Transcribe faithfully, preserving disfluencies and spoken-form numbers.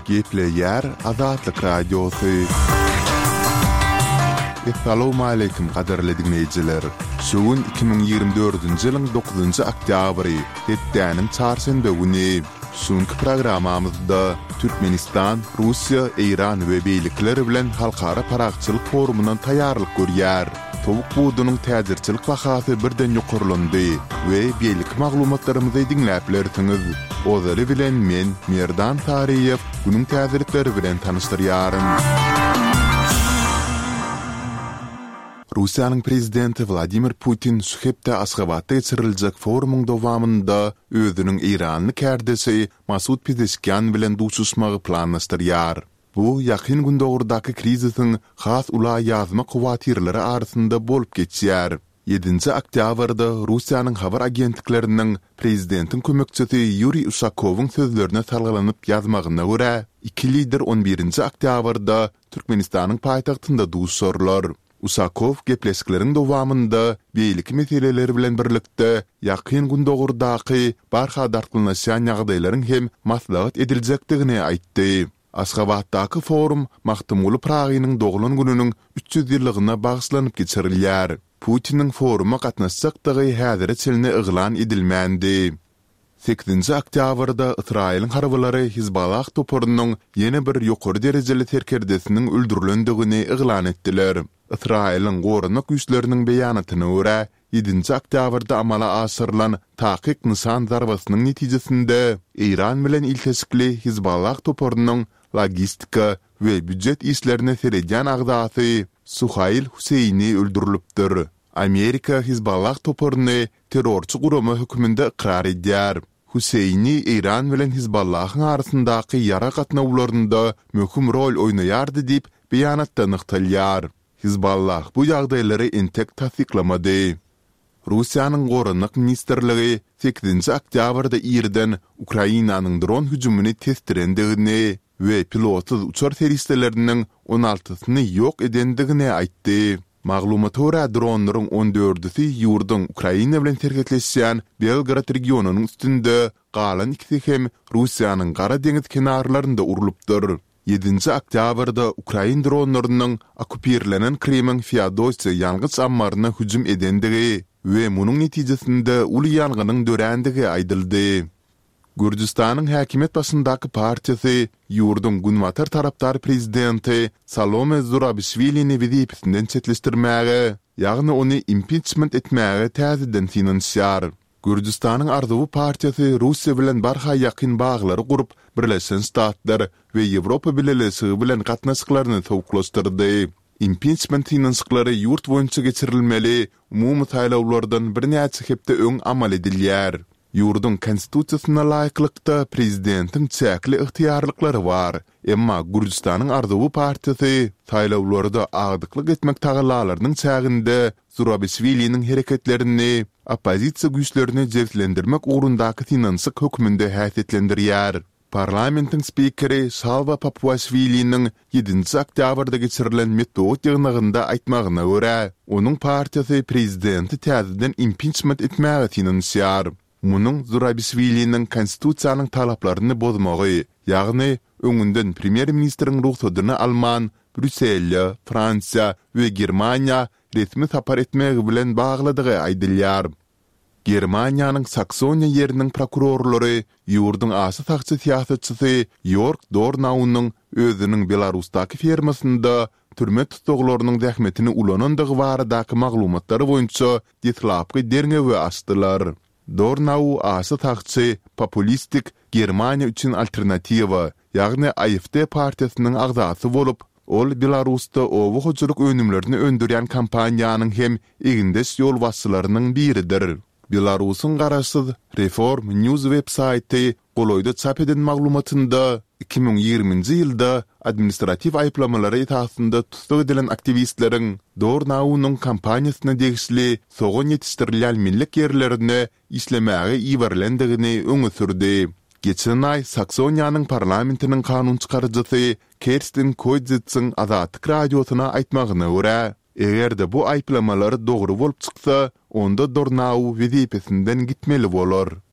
Gepleyer Azatlyk Radiosu. Assalamu alaykum qadarly dinleyijiler. Şuun iki bin ýygrimi dördünji ýylyň dokuzynjy oktýabry, etdäniň çarşembe güni. Şuňky programamyzda Türkmenistan, Russiýa, Iran we beýlikleri bilen halkara paragçylyk forumundan taýýarlyk görýär. Towuk budunyň täzirçilik bahasy birden ýokarlandy we beýlik maglumatlarymyzy dinläp bilersiňiz. Ozary bilen men Merdan Tariýew günüň täzirlikleri bilen tanyşdyrýarym. Russiýanyň prezidenti Vladimir Putin Şuhepde Aşgabatda geçiriljek forumuň dowamynda özüniň Iranyny kärdesi Masud Pezeshkian bilen duşuşmagy planlaşdyrýar. Bu ýakyn gündäki krizisiň has ula ýazma kuwatirleri arasynda bolup geçýär. yedinji oktýabrda Russiýanyň habar agentliklerining prezidentiň kömekçisi Yuriy Ushakowyň sözlerine salgylanyp ýazmagyna görä, iki lider on birinji oktýabrda Türkmenistanyň paýtagtynda duşurlar. Usakov gepleşikleriň dowamynda beýlik meseleleri bilen birlikde ýakyn gündäki barha dartylnaşan ýagdaýlaryň hem maslahat ediljekdigini aýtdy. Aşgabatdaky forum Mahtumul Pragynyň doglan gününiň üç ýüz ýyllygyna bagyşlanyp geçirilýär. Putiniň foruma gatnaşjakdygy häzir çelne yglan edilmändi. sekizinji oktýabrda Israýlyň harbylary Hizballah topurynyň ýene bir ýokary derejeli terkerdesiniň öldürilendigini yglan etdiler. Israýlyň gorunak güýçleriniň beýanatyna görä, yedinji oktýabrda amala aşyrylan takyk nysan zarbasynyň netijesinde Iran bilen iltesikli Hizballah topurynyň logistika we büdjet işlerine seredýän agdasy Suhayl Huseyni öldürilipdir. Amerika Hizballah topuryny terrorçy gurumy hökmünde ikrar edýär. Huseyni Iran bilen Hizballahyň arasyndaky ýara gatnawlarynda möhüm rol oýnaýardy diýip beýanatda nykdalýar. Hizballah bu ýagdaýlary entek tasdiklamady. Russiýanyň gorunak ministrligi sekizinji oktýabrda ýerden Ukrainanyň dron hüjümini testirendigini we pilotsuz uçar terroristleriniň on altysyny ýok edendigini aýtdy. Maglumata görä dronlaryň on dördüsi ýurduň Ukraina bilen tergetleşýän Belgrad regionunyň üstünde, galan ikisi hem Russiýanyň Gara deňiz kenarlarynda urulypdyr. yedinji oktýabrda Ukraina dronlarynyň okupirlenen Kremň Feodosiýa ýalgyç ammaryna hüjüm edendigi we munyň netijesinde uly ýalgynyň dörendigi aýdyldy. Gürjistanyň häkimet başyndaky partiýasy ýurduň günwatar tarapdar prezidenti Salome Zurabishvilini wezipesinden çetleşdirmäge, ýagny ony impeachment etmäge täzeden finansiýar. Gürjistanyň Arzuwy partiýasy Russiýa bilen barha ýakyn baglary gurup, Birleşen Ştatlar we Ýewropa bileşigi bilen gatnaşyklaryny towuklaşdyrdy. Impeachment finansiýatlary ýurt boýunça geçirilmeli, umumy taýlawlardan bir näçe hepde öň amal edilýär. Yurdun konstitusiýasyna laýyklykda prezidentiň çäkli ıhtiýarlyklary bar. Emma Gürjistanyň Arzuwy partiýasy taýlawlarda agdyklyk etmek tagallalarynyň çäginde Zurabishviliniň hereketlerini opozisiýa güýçlerini jewslendirmek ugrundaky finansyk hökmünde häsiýetlendirýär. Parlamentiň spikeri Salva Papuashviliniň yedinji oktýabrda geçirilen metod ýygnagynda aýtmagyna görä, onuň partiýasy prezidenti täzeden impeachment etmäge finansiýar. Munyň Zurabishviliniň konstitusiýanyň talaplaryny bozmagy, ýagny öňünden premier ministriň ruhsatyny alman, Brüsselýa, Fransiýa we Germaniýa resmi tapar etmegi bilen bagladygy aýdylýar. Germaniýanyň Saksoniýa ýeriniň prokurorlary ýurduň asy taxçy siýasatçysy Jörg Dornaunyň özüniň Belarusdaky fermasynda türme tutuglarynyň zähmetini ulanandygy baradaky maglumatlary boýunça detlapky derňewe açdylar. Dornau asy taxçy populistik Germaniýa üçin alternatiwa, ýagny A F D partiýasynyň agzasy bolup, ol Belarusda owu hoçuluk önümlerini öndürýän kampaniýanyň hem egindes ýol başçylarynyň biridir. Belarusyň garaşsyz Reform News websaýty goloýda çap eden maglumatynda iki bin ýygrimiňji ýylda administrativ aýplamalary etasynda tutsak edilen aktivistleriň Dornaunyň kampaniýasyna degişli soňa ýetişdirilýän millik ýerlerine işlemäge iýberlendigini öňe sürdi. Geçen ay Saksoniýanyň parlamentiniň kanun çykarjysy Kerstin Koitsiň Azatlyk radiosyna aýtmagyna görä, egerde bu aýplamalar dogry bolup çyksa, onda Dornau wezipesinden gitmeli bolar.